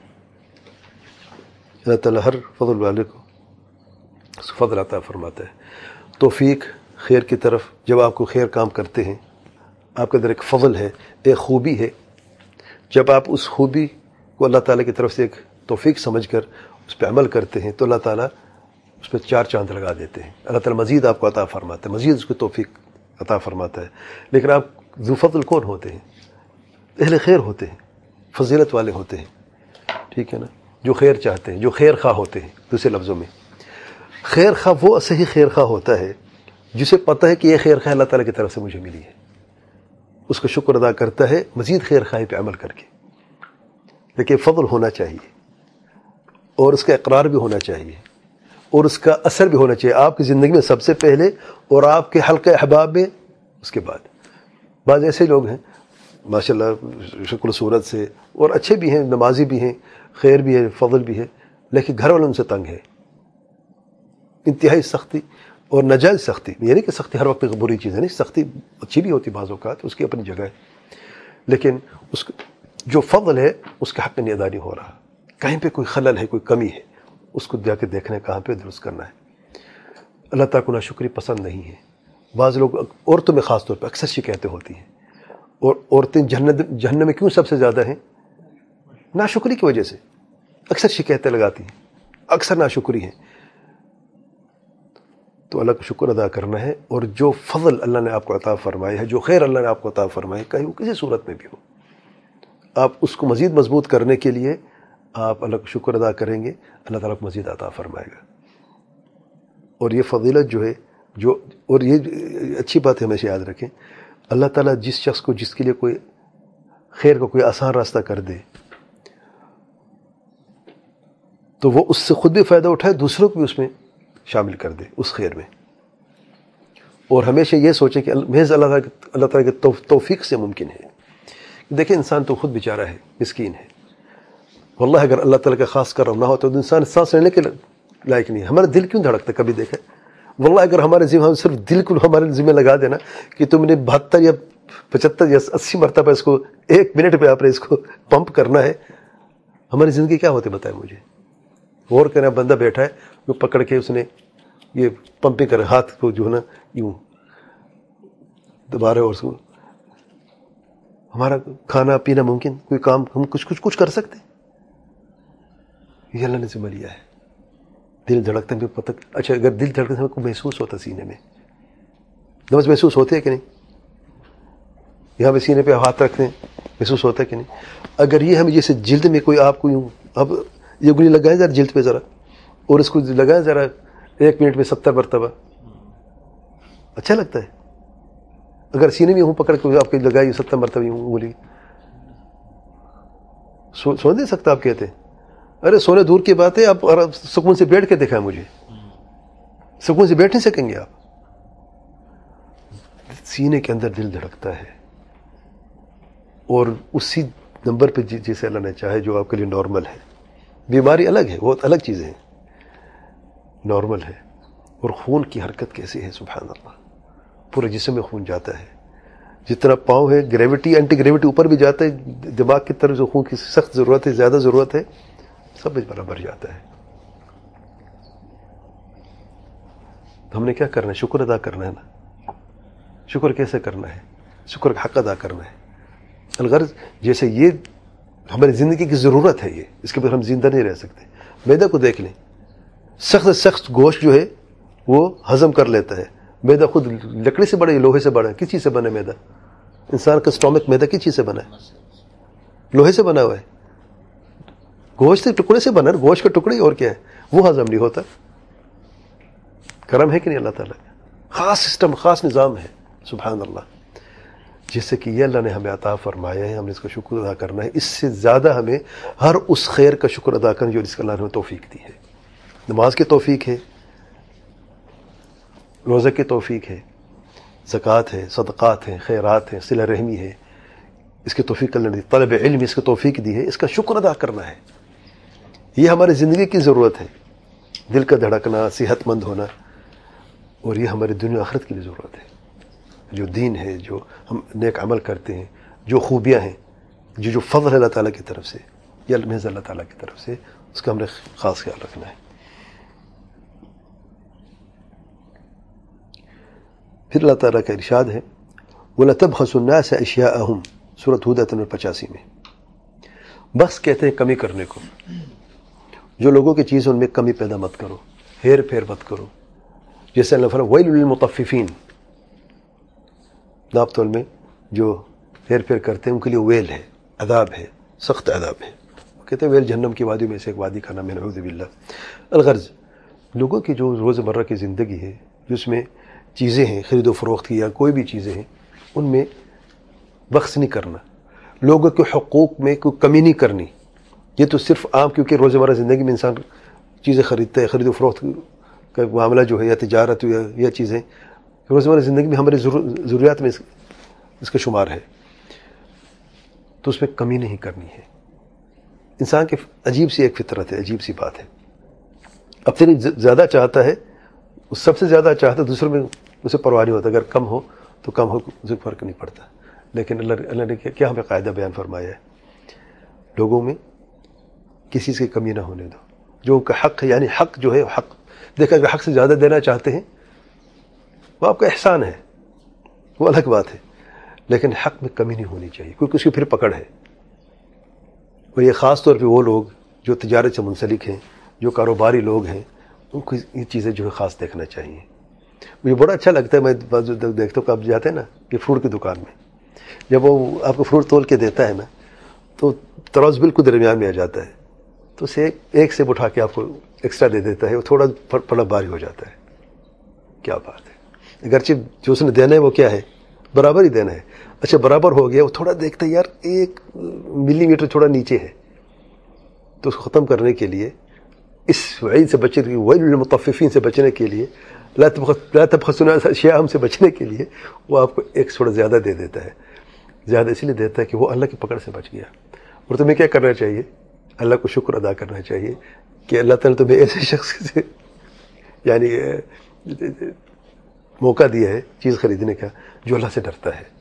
اللہ تعالیٰ ہر فضل والے کو اس کو فضل عطا فرماتا ہے. توفیق خیر کی طرف، جب آپ کو خیر کام کرتے ہیں، آپ کے اندر ایک فضل ہے، ایک خوبی ہے. جب آپ اس خوبی کو اللہ تعالیٰ کی طرف سے ایک توفیق سمجھ کر اس پہ عمل کرتے ہیں تو اللہ تعالیٰ اس پہ 4 چاند لگا دیتے ہیں. اللہ تعالیٰ مزید آپ کو عطا فرماتا ہے، مزید اس کو توفیق عطا فرماتا ہے. لیکن آپ ذو فضل کون ہوتے ہیں؟ اہل خیر ہوتے ہیں، فضیلت والے ہوتے ہیں، ٹھیک ہے نا، جو خیر چاہتے ہیں، جو خیر خواہ ہوتے ہیں. دوسرے لفظوں میں خیر خواہ وہ صحیح خیر خواہ ہوتا ہے جسے پتہ ہے کہ یہ خیر خواہ اللہ تعالیٰ کی طرف سے مجھے ملی ہے، اس کا شکر ادا کرتا ہے مزید خیر خواہی پہ عمل کر کے. لیکن فضل ہونا چاہیے، اور اس کا اقرار بھی ہونا چاہیے، اور اس کا اثر بھی ہونا چاہیے آپ کی زندگی میں سب سے پہلے، اور آپ کے حلقہ احباب میں اس کے بعد. بعض ایسے لوگ ہیں ماشاءاللہ شکل صورت سے، اور اچھے بھی ہیں، نمازی بھی ہیں، خیر بھی ہے، فضل بھی ہے، لیکن گھر والوں ان سے تنگ ہے، انتہائی سختی اور ناجائز سختی. یعنی کہ سختی ہر وقت بری چیز ہے نہیں، سختی اچھی بھی ہوتی بعض اوقات، اس کی اپنی جگہ ہے، لیکن اس جو فضل ہے اس کا حق نہیں ادا نہیں ہو رہا. کہیں پہ کوئی خلل ہے، کوئی کمی ہے، اس کو جا کے دیکھنا ہے کہاں پہ درست کرنا ہے. اللہ تعالیٰ کو ناشکری پسند نہیں ہے. بعض لوگ، عورتوں میں خاص طور پہ اکثر شکایتیں ہوتی ہیں، اور عورتیں جہنم میں کیوں سب سے زیادہ ہیں؟ ناشکری کی وجہ سے اکثر شکایتیں لگاتی ہیں، اکثر ناشکری ہیں. تو اللہ کا شکر ادا کرنا ہے، اور جو فضل اللہ نے آپ کو عطا فرمایا ہے، جو خیر اللہ نے آپ کو عطا فرمایا ہے، کہیں وہ کسی صورت میں بھی ہو، آپ اس کو مزید مضبوط کرنے کے لیے آپ اللہ کا شکر ادا کریں گے، اللہ تعالیٰ کو مزید عطا فرمائے گا. اور یہ فضیلت جو ہے، اور یہ اچھی بات ہے، ہمیشہ یاد رکھیں، اللہ تعالیٰ جس شخص کو، جس کے لیے کوئی خیر کا کوئی آسان راستہ کر دے تو وہ اس سے خود بھی فائدہ اٹھائے، دوسروں کو بھی اس میں شامل کر دے اس خیر میں. اور ہمیشہ یہ سوچیں کہ محض اللہ تعالیٰ کے توفیق سے ممکن ہے. دیکھیں انسان تو خود بیچارہ ہے، مسکین ہے. واللہ اگر اللہ تعالیٰ کا خاص کرم نہ ہو تو انسان سانس لینے کے لائق نہیں ہے. ہمارا دل کیوں دھڑکتا ہے کبھی دیکھا؟ واللہ اگر ہمارے ذمہ، ہم صرف دل کو ہمارے ذمہ لگا دینا کہ تم نے 72 یا 75 یا 80 مرتبہ اس کو 1 منٹ پہ آپ نے اس کو پمپ کرنا ہے، ہماری زندگی کیا ہوتی بتائیں مجھے. غور کرنا، بندہ بیٹھا ہے، وہ پکڑ کے اس نے یہ پمپنگ کر، ہاتھ کو جو ہے نا یوں دوبارہ، اور اس کو ہمارا کھانا پینا ممکن، کوئی کام ہم کچھ کر سکتے؟ یہ اللہ نے ذمہ لیا ہے. دل دھڑکتے ہیں پتہ، اچھا اگر دل دھڑکتے ہمیں کو محسوس ہوتا سینے میں، نبض محسوس ہوتی ہے کہ نہیں؟ یہاں پہ سینے پہ ہاتھ رکھتے ہیں، محسوس ہوتا ہے کہ نہیں؟ اگر یہ ہم جیسے جلد میں کوئی آپ کو یوں اب یہ گولی لگائیں ذرا جلد پہ ذرا، اور اس کو لگائیں ذرا 1 منٹ میں 70 مرتبہ، اچھا لگتا ہے؟ اگر سینے میں یوں پکڑ کے آپ کو لگائی 70 مرتبہ یوں گولی، سو نہیں سکتا آپ کہتے ہیں؟ ارے سونے دور کی بات ہے، آپ سکون سے بیٹھ کے دکھائیں مجھے، سکون سے بیٹھ نہیں سکیں گے آپ؟ سینے کے اندر دل دھڑکتا ہے، اور اسی نمبر پہ جسے اللہ نے چاہے جو آپ کے لیے نارمل ہے. بیماری الگ ہے، بہت الگ چیزیں ہیں، نارمل ہے. اور خون کی حرکت کیسی ہے سبحان اللہ، پورے جسم میں خون جاتا ہے. جتنا پاؤں ہے گریوٹی اینٹی گریوٹی اوپر بھی جاتا ہے، دماغ کی طرف جو خون کی سخت ضرورت ہے، زیادہ ضرورت ہے، سب برابر جاتا ہے. ہم نے کیا کرنا ہے؟ شکر ادا کرنا ہے نا. شکر کیسے کرنا ہے؟ شکر کا حق ادا کرنا ہے. الغرض جیسے یہ ہماری زندگی کی ضرورت ہے، یہ اس کے بغیر ہم زندہ نہیں رہ سکتے. معدہ کو دیکھ لیں، سخت سے سخت گوشت جو ہے وہ ہضم کر لیتا ہے. معدہ خود لکڑی سے بڑا ہے، لوہے سے بڑا ہے؟ کس چیز سے بنا ہے معدہ؟ انسان کا اسٹامک معدہ کس چیز سے بنا ہے؟ لوہے سے بنا ہوا ہے. گوشت کے ٹکڑے سے بنا ہے، گوشت کا ٹکڑے اور کیا ہے؟ وہ ہضم نہیں ہوتا. کرم ہے کہ نہیں اللہ تعالیٰ کا؟ خاص سسٹم، خاص نظام ہے سبحان اللہ، جس سے کہ یہ اللہ نے ہمیں عطا فرمایا ہے. ہم نے اس کا شکر ادا کرنا ہے. اس سے زیادہ ہمیں ہر اس خیر کا شکر ادا کرنا جو جس کا اللہ نے ہمیں توفیق دی ہے. نماز کی توفیق ہے، روزہ کی توفیق ہے، زکوٰۃ ہے، صدقات ہیں، خیرات ہیں، صلہ رحمی ہے. اس کی توفیق اللہ نے دی. طلب علم اس کی توفیق دی ہے. اس کا شکر ادا کرنا ہے. یہ ہماری زندگی کی ضرورت ہے. دل کا دھڑکنا، صحت مند ہونا، اور یہ ہماری دنیا آخرت کی بھی ضرورت ہے. جو دین ہے، جو ہم نیک عمل کرتے ہیں، جو خوبیاں ہیں، جو فضل اللہ تعالیٰ کی طرف سے یا محض اللہ تعالیٰ کی طرف سے، اس کا ہم نے خاص خیال رکھنا ہے. پھر اللہ تعالیٰ کا ارشاد ہے وَلَا تَبْخَسُوا النَّاسَ أَشْيَاءَهُمْ، سورۃ ہود 85 میں. بخس کہتے ہیں کمی کرنے کو. جو لوگوں کی چیز ان میں کمی پیدا مت کرو، ہیر پھیر مت کرو. جیسے اللہ فرمایا وَيْلٌ لِلْمُطَفِّفِينَ، ناپ تول میں جو ہیر پھیر کرتے ہیں ان کے لیے ویل ہے، عذاب ہے، سخت عذاب ہے. کہتے ہیں ویل جہنم کی وادی میں سے ایک وادی کا نام ہے، نعوذ باللہ. الغرض لوگوں کی جو روزمرہ کی زندگی ہے، جس میں چیزیں ہیں خرید و فروخت کی یا کوئی بھی چیزیں ہیں، ان میں بخس نہیں کرنا. لوگوں کے حقوق میں کوئی کمی نہیں کرنی. یہ تو صرف عام، کیونکہ روزمرہ زندگی میں انسان چیزیں خریدتا ہے، خرید و فروخت کا معاملہ جو ہے، یا تجارت یا چیزیں روزمرہ زندگی میں ہماری ضروریات میں اس کا شمار ہے، تو اس میں کمی نہیں کرنی ہے. انسان کی عجیب سی ایک فطرت ہے، عجیب سی بات ہے. اب پھر زیادہ چاہتا ہے، سب سے زیادہ چاہتا ہے، دوسروں میں اسے پرواہ نہیں ہوتا. اگر کم ہو تو کم ہو، اسے فرق نہیں پڑتا. لیکن اللہ نے کیا ہمیں قاعدہ بیان فرمایا ہے؟ لوگوں میں کسی سے کمی نہ ہونے دو. جو ان کا حق ہے، یعنی حق جو ہے حق، دیکھا اگر حق سے زیادہ دینا چاہتے ہیں وہ آپ کا احسان ہے، وہ الگ بات ہے، لیکن حق میں کمی نہیں ہونی چاہیے، کیونکہ اس کی پھر پکڑ ہے. اور یہ خاص طور پہ وہ لوگ جو تجارت سے منسلک ہیں، جو کاروباری لوگ ہیں، ان کو یہ چیزیں جو ہے خاص دیکھنا چاہیے. مجھے بڑا اچھا لگتا ہے، میں دیکھتا ہوں کہ آپ جاتے ہیں نا کہ فروٹ کی دکان میں، جب وہ آپ کو فروٹ تول کے دیتا ہے نا، تو تراز بالکل درمیان میں آ جاتا ہے، تو اسے ایک سے اٹھا کے آپ کو ایکسٹرا دے دیتا ہے. وہ تھوڑا پڑا بھاری ہو جاتا ہے. کیا بات ہے! اگرچہ جو اس نے دینا ہے وہ کیا ہے، برابر ہی دینا ہے. اچھا برابر ہو گیا، وہ تھوڑا دیکھتا ہے یار 1 ملی میٹر تھوڑا نیچے ہے، تو اس کو ختم کرنے کے لیے، اس وعید سے بچنے کے لیے، ویل للمطففین سے بچنے کے لیے، لا تبخسوا الناس اشیاءهم سے بچنے کے لیے، وہ آپ کو ایک تھوڑا زیادہ دے دیتا ہے. زیادہ اس لیے دیتا ہے کہ وہ اللہ کی پکڑ سے بچ گیا. اور تمہیں کیا کرنا چاہیے؟ اللہ کو شکر ادا کرنا چاہیے کہ اللہ تعالیٰ تمہیں ایسے شخص سے یعنی موقع دیا ہے چیز خریدنے کا جو اللہ سے ڈرتا ہے.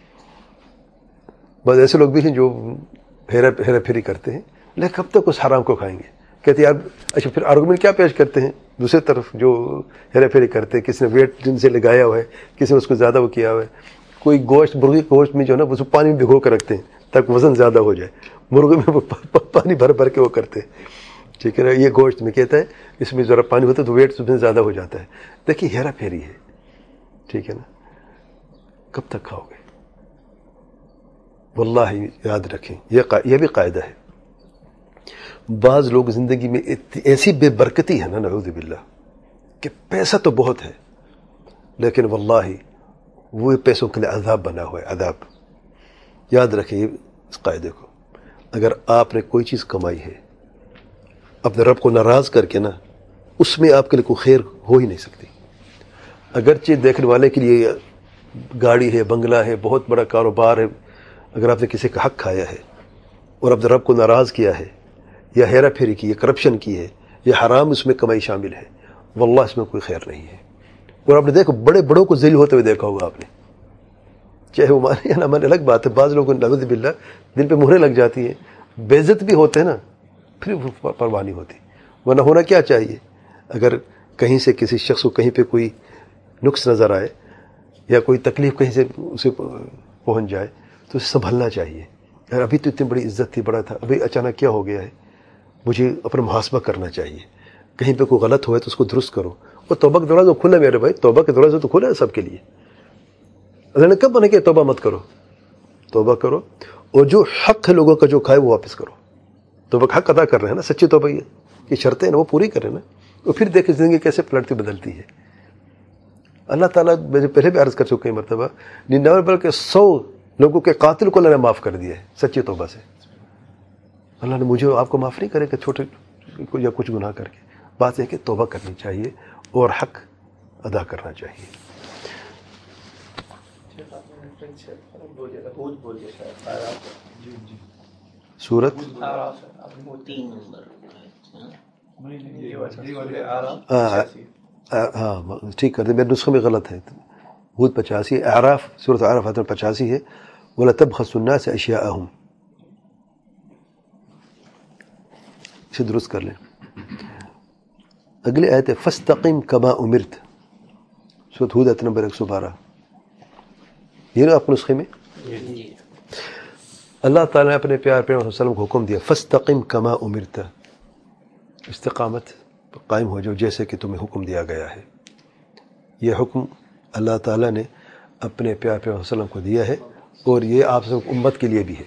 بعض ایسے لوگ بھی ہیں جو ہیرا پھیری کرتے ہیں، لیکن کب تک اس حرام کو کھائیں گے؟ کہتے ہیں یار اچھا پھر آرگومنٹ کیا پیش کرتے ہیں دوسری طرف جو ہیرا پھیری کرتے ہیں، کسی نے ویٹ جن سے لگایا ہوا ہے، کسی نے اس کو زیادہ وہ کیا ہوا ہے. کوئی گوشت، مرغی گوشت میں جو ہے نا وہ پانی میں بھگو کر رکھتے ہیں تاکہ وزن زیادہ ہو جائے. مرغے میں پانی بھر بھر کے وہ کرتے ہیں، ٹھیک ہے نا. یہ گوشت میں کہتا ہے اس میں ذرا پانی ہوتا ہے تو ویٹ اس میں زیادہ ہو جاتا ہے. دیکھیے ہیرا پھیری ہے، ٹھیک ہے نا. کب تک کھاؤ گے؟ واللہ یاد رکھیں، یہ بھی قاعدہ ہے. بعض لوگ زندگی میں ایسی بے برکتی ہے نا، نعوذ باللہ، کہ پیسہ تو بہت ہے لیکن واللہ وہ پیسوں کے لیے عذاب بنا ہوا ہے، عذاب. یاد رکھیں اس قاعدے کو. اگر آپ نے کوئی چیز کمائی ہے اپنے رب کو ناراض کر کے نا، اس میں آپ کے لیے کوئی خیر ہو ہی نہیں سکتی. اگرچہ دیکھنے والے کے لیے گاڑی ہے، بنگلہ ہے، بہت بڑا کاروبار ہے، اگر آپ نے کسی کا حق کھایا ہے اور اپنے رب کو ناراض کیا ہے یا ہیرا پھیری کی ہے، کرپشن کی ہے، یا حرام اس میں کمائی شامل ہے، واللہ اس میں کوئی خیر نہیں ہے. اور آپ نے دیکھو بڑے بڑوں کو ذلیل ہوتے ہوئے دیکھا ہوگا آپ نے، چاہے وہ مانے یا نہ مانے الگ بات ہے. بعض لوگوں کو نعوذ باللہ دل پہ مہریں لگ جاتی ہیں، بے عزت بھی ہوتے ہیں نا، پھر وہ پرواہ نہیں ہوتی. ورنہ ہونا کیا چاہیے؟ اگر کہیں سے کسی شخص کو کہیں پہ کوئی نقص نظر آئے یا کوئی تکلیف کہیں سے اسے پہنچ جائے تو اسے سنبھلنا چاہیے. یار ابھی تو اتنی بڑی عزت تھی، بڑا تھا، ابھی اچانک کیا ہو گیا ہے؟ مجھے اپنا محاسبہ کرنا چاہیے. کہیں پہ کوئی غلط ہوا ہے تو اس کو درست کرو. اور توبہ کا دروازہ کھلا میرے بھائی، توبہ کا دروازہ تو کھلا ہے سب کے لیے. اللہ نے کب بنا کہ توبہ مت کرو؟ توبہ کرو، اور جو حق ہے لوگوں کا جو کھائے وہ واپس کرو. توبہ کا حق ادا کر رہے ہیں نا، سچی توبہ یہ شرطیں ہیں نا وہ پوری کریں نا. اور پھر دیکھیں زندگی کیسے پلٹتی بدلتی ہے. اللہ تعالیٰ میں پہلے بھی عرض کر چکا کئی مرتبہ، 99 بلکہ 100 لوگوں کے قاتل کو اللہ نے معاف کر دیا ہے سچی توبہ سے. اللہ نے مجھے آپ کو معاف نہیں کرے کہ چھوٹے یا کچھ گناہ کر کے. بات ہے کہ توبہ کرنی چاہیے اور حق ادا کرنا چاہیے. سورت ہاں ٹھیک کر دیں، میرے نسخے میں غلط ہے. ہود 85، اعراف، سورت اعراف 85 ہے. وَلَا تَبْخَسُوا النَّاسَ أَشْيَاءَهُمْ، اسے درست کر لیں. اگلی آیت ہے فَاسْتَقِمْ كَمَا أُمِرْتَ، سورت ہود آیت نمبر 112. یہ نا آپ نسخے میں اللہ تعالیٰ نے اپنے پیار پیغمبر صلی اللہ علیہ وسلم کو حکم دیا فَاسْتَقِمْ كَمَا أُمِرْتَ، استقامت قائم ہو جاؤ جیسے کہ تمہیں حکم دیا گیا ہے. یہ حکم اللہ تعالیٰ نے اپنے پیار پیغمبر صلی اللہ علیہ وسلم کو دیا ہے اور یہ آپ سب امت کے لیے بھی ہے.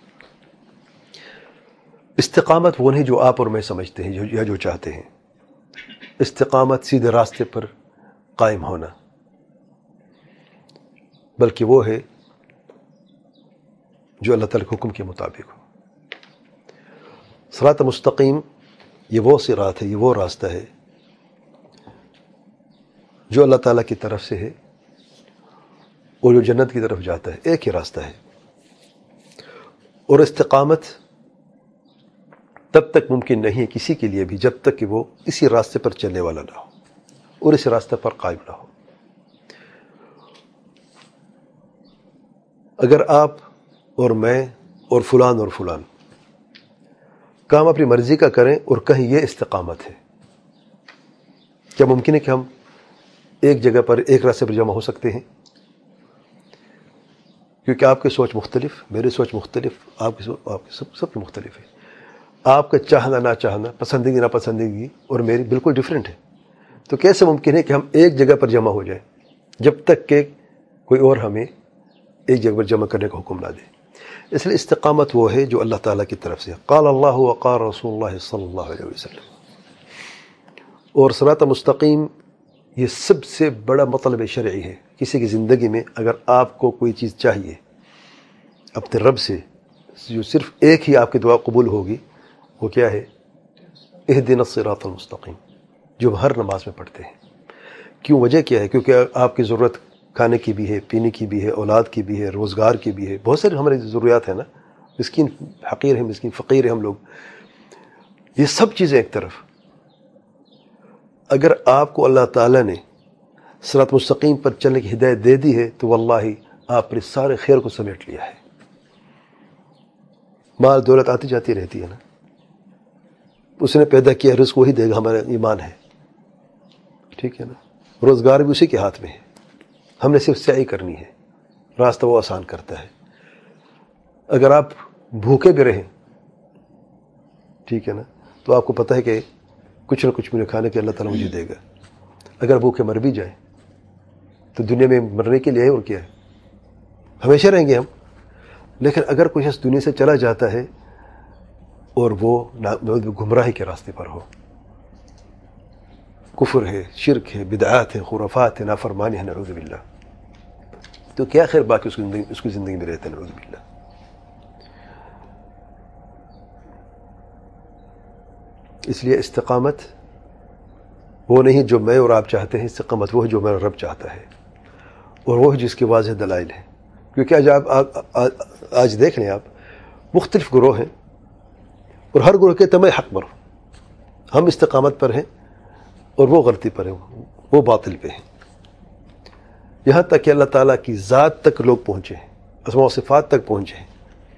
استقامت وہ نہیں جو آپ اور میں سمجھتے ہیں یا جو چاہتے ہیں. استقامت سیدھے راستے پر قائم ہونا، بلکہ وہ ہے جو اللہ تعالیٰ کے حکم کے مطابق ہو. صراط مستقیم یہ وہ صراط ہے، یہ وہ راستہ ہے جو اللہ تعالیٰ کی طرف سے ہے اور جو جنت کی طرف جاتا ہے. ایک ہی راستہ ہے. اور استقامت تب تک ممکن نہیں ہے کسی کے لیے بھی جب تک کہ وہ اسی راستے پر چلنے والا نہ ہو اور اس راستے پر قائم نہ ہو. اگر آپ اور میں اور فلان کام اپنی مرضی کا کریں اور کہیں یہ استقامت ہے، کیا ممکن ہے کہ ہم ایک جگہ پر ایک راستے پر جمع ہو سکتے ہیں؟ کیونکہ آپ کی سوچ مختلف، میری سوچ مختلف، آپ کی سب کی مختلف ہے. آپ کا چاہنا نہ چاہنا، پسندگی نہ پسندگی اور میری بالکل ڈیفرنٹ ہے. تو کیسے ممکن ہے کہ ہم ایک جگہ پر جمع ہو جائیں جب تک کہ کوئی اور ہمیں ایک جگہ پر جمع کرنے کا حکم نہ دے؟ اس لیے استقامت وہ ہے جو اللہ تعالیٰ کی طرف سے قال اللہ وقال رسول اللہ صلی اللہ علیہ وسلم. اور صراط مستقیم یہ سب سے بڑا مطلب شرعی ہے. کسی کی زندگی میں اگر آپ کو کوئی چیز چاہیے اپنے رب سے، جو صرف ایک ہی آپ کی دعا قبول ہوگی، وہ کیا ہے؟ اہدنا الصراط المستقیم، جو ہم ہر نماز میں پڑھتے ہیں. کیوں؟ وجہ کیا ہے؟ کیونکہ آپ کی ضرورت کھانے کی بھی ہے، پینے کی بھی ہے، اولاد کی بھی ہے، روزگار کی بھی ہے، بہت ساری ہماری ضروریات ہیں نا. مسکین حقیر ہیں، مسکین فقیر ہیں ہم لوگ. یہ سب چیزیں ایک طرف. اگر آپ کو اللہ تعالیٰ نے صراط مستقیم پر چلنے کی ہدایت دے دی ہے تو واللہ آپ نے سارے خیر کو سمیٹ لیا ہے. مال دولت آتی جاتی رہتی ہے نا، اس نے پیدا کیا، رزق وہی دے گا، ہمارا ایمان ہے. ٹھیک ہے نا. روزگار بھی اسی کے ہاتھ میں ہے، ہم نے صرف سعی کرنی ہے، راستہ وہ آسان کرتا ہے. اگر آپ بھوکے بھی رہیں، ٹھیک ہے نا، تو آپ کو پتہ ہے کہ کچھ نہ کچھ مجھے کھانے کے اللہ تعالیٰ مجھے دے گا. اگر بھوکے مر بھی جائیں تو دنیا میں مرنے کے لیے ہے اور کیا ہے؟ ہمیشہ رہیں گے ہم. لیکن اگر کوئی شخص دنیا سے چلا جاتا ہے اور وہ گمراہی کے راستے پر ہو، کفر ہے، شرک ہے، بدعات ہے، خرافات ہے، نافرمانی ہے، نعوذ باللہ، تو کیا خیر باقی اس کی زندگی میں رہتا ہے، نعوذ باللہ. اس لیے استقامت وہ نہیں جو میں اور آپ چاہتے ہیں، استقامت وہ ہے جو میرا رب چاہتا ہے، اور وہ ہے جس کے واضح دلائل ہیں. کیونکہ آج دیکھ لیں آپ، مختلف گروہ ہیں اور ہر گروہ کہتے ہیں میں حق پر ہوں، ہم استقامت پر ہیں اور وہ غلطی پر ہیں، وہ باطل پہ ہیں. یہاں تک کہ اللہ تعالیٰ کی ذات تک لوگ پہنچے ہیں، اسماء و صفات تک پہنچے ہیں،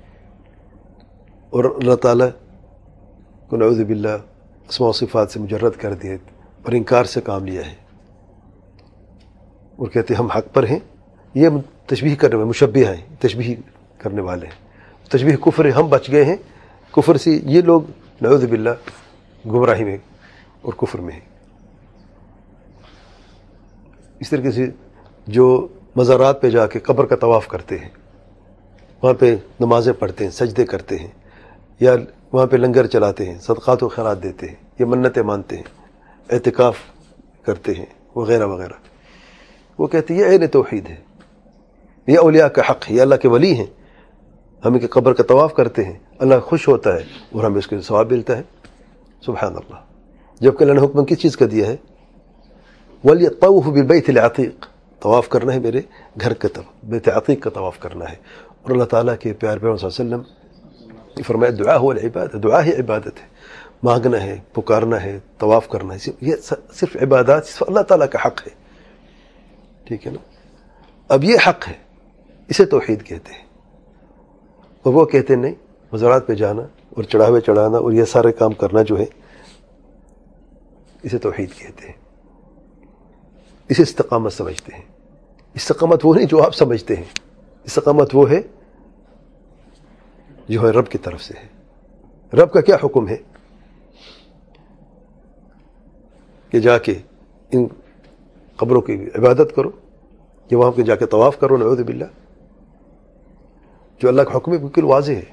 اور اللہ تعالیٰ کو نعوذ باللہ اسماء و صفات سے مجرد کر دیے اور انکار سے کام لیا ہے، اور کہتے ہیں ہم حق پر ہیں. یہ تشبیہ کرنے والے مشبہ ہیں، تشبیہ کرنے والے ہیں، تشبیہ کفر ہے، ہم بچ گئے ہیں کفر سے. یہ لوگ نعوذ باللہ گمراہی میں اور کفر میں ہیں. اس طریقے سے جو مزارات پہ جا کے قبر کا طواف کرتے ہیں، وہاں پہ نمازیں پڑھتے ہیں، سجدے کرتے ہیں، یا وہاں پہ لنگر چلاتے ہیں، صدقات و خیرات دیتے ہیں، یا منتیں مانتے ہیں، اعتکاف کرتے ہیں، وغیرہ وغیرہ، وہ کہتے ہیں یہ عین توحید ہے، یہ اولیاء کا حق ہے، یہ اللہ کے ولی ہیں. ہم ان کے قبر کا طواف کرتے ہیں، اللہ خوش ہوتا ہے اور ہمیں اس کے ثواب ملتا ہے. سبحان اللہ. جبکہ اللہ نے حکم کس چیز کا دیا ہے؟ وَلْيَطَّوْفُ بِالْبَيْتِ الْعَتِيقِ، طواف کرنا ہے میرے گھر کا بیت عتیق کا طواف کرنا ہے. اور اللہ تعالیٰ کے پیارے پیغمبر صلی اللہ علیہ وسلم نے فرمایا دعا ہو العبادت، دعا ہی عبادت ہے. مانگنا ہے، پکارنا ہے، طواف کرنا ہے، یہ صرف عبادات صرف اللہ تعالیٰ کا حق ہے. ٹھیک ہے نا؟ اب یہ حق ہے، اسے توحید کہتے ہیں. اور وہ کہتے ہیں نہیں، مزارات پہ جانا اور چڑھاوے چڑھانا اور یہ سارے کام کرنا جو ہے اسے توحید کہتے ہیں، اسے استقامت سمجھتے ہیں. استقامت وہ نہیں جو آپ سمجھتے ہیں، استقامت وہ ہے جو ہے رب کی طرف سے ہے. رب کا کیا حکم ہے کہ جا کے ان قبروں کی عبادت کرو، کہ وہاں پہ جا کے طواف کرو، نعوذ باللہ. جو اللہ کا حکم ہے بالکل واضح ہے.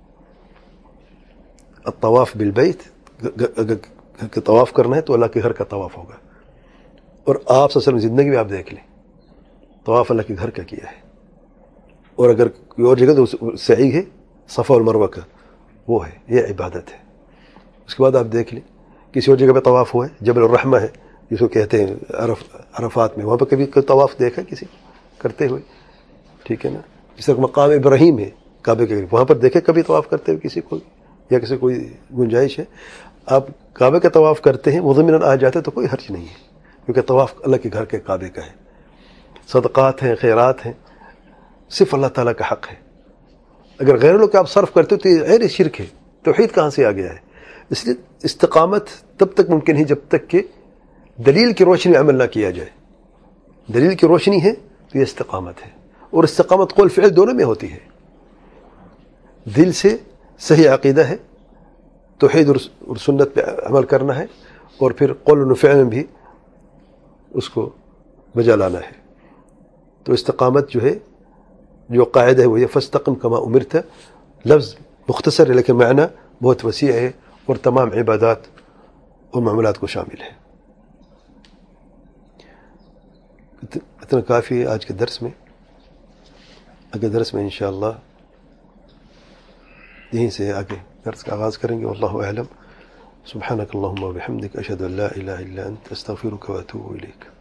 الطواف بالبیت، اگر گھر کا طواف کرنا ہے تو اللہ کے گھر کا طواف ہوگا. اور آپ صلی اللہ علیہ وسلم زندگی میں آپ دیکھ لیں طواف اللہ کے گھر کا کیا ہے. اور اگر کوئی اور جگہ تو سعی ہے صفا اور مروہ کا، وہ ہے، یہ عبادت ہے. اس کے بعد آپ دیکھ لیں کسی اور جگہ پہ طواف ہوا ہے، جبل الرحمہ ہے جس کو کہتے ہیں عرفات میں، وہاں پہ کبھی طواف دیکھا کسی کرتے ہوئے؟ ٹھیک ہے نا. جس طرح مقام ابراہیم ہے کعبے کے قریب، وہاں پر دیکھے کبھی طواف کرتے ہوئے کسی کو، یا کسی کوئی گنجائش ہے آپ کعبے کا طواف کرتے ہیں، وہ ضمن آ جاتے تو کوئی حرج نہیں ہے، کیونکہ طواف اللہ کے گھر کے کعبے کا ہے. صدقات ہیں، خیرات ہیں، صرف اللہ تعالیٰ کا حق ہے. اگر غیر لوگ آپ صرف کرتے ہو تو یہ غیر شرک ہے. توحید کہاں سے آ گیا ہے؟ اس لیے استقامت تب تک ممکن ہے جب تک کہ دلیل کی روشنی میں عمل نہ کیا جائے. دلیل کی روشنی ہے تو یہ استقامت ہے. اور استقامت قول فعل دونوں میں ہوتی ہے. دل سے صحیح عقیدہ ہے، توحید اور سنت پہ عمل کرنا ہے، اور پھر قول و فعل میں بھی اس کو بجا لانا ہے. تو استقامت جو ہے، جو قاعدہ ہے وہ یہ فاستقم کما امرت. لفظ مختصر ہے لیکن معنی بہت وسیع ہے اور تمام عبادات اور معاملات کو شامل ہے. اتنا کافی ہے آج کے درس میں. اگلے درس میں انشاءاللہ یہیں سے آگے درس کا آغاز کریں گے. واللہ اعلم. سبحانک اللہم و بحمدک، اشہد ان لا الہ الا انت، استغفرک و اتوب الیک.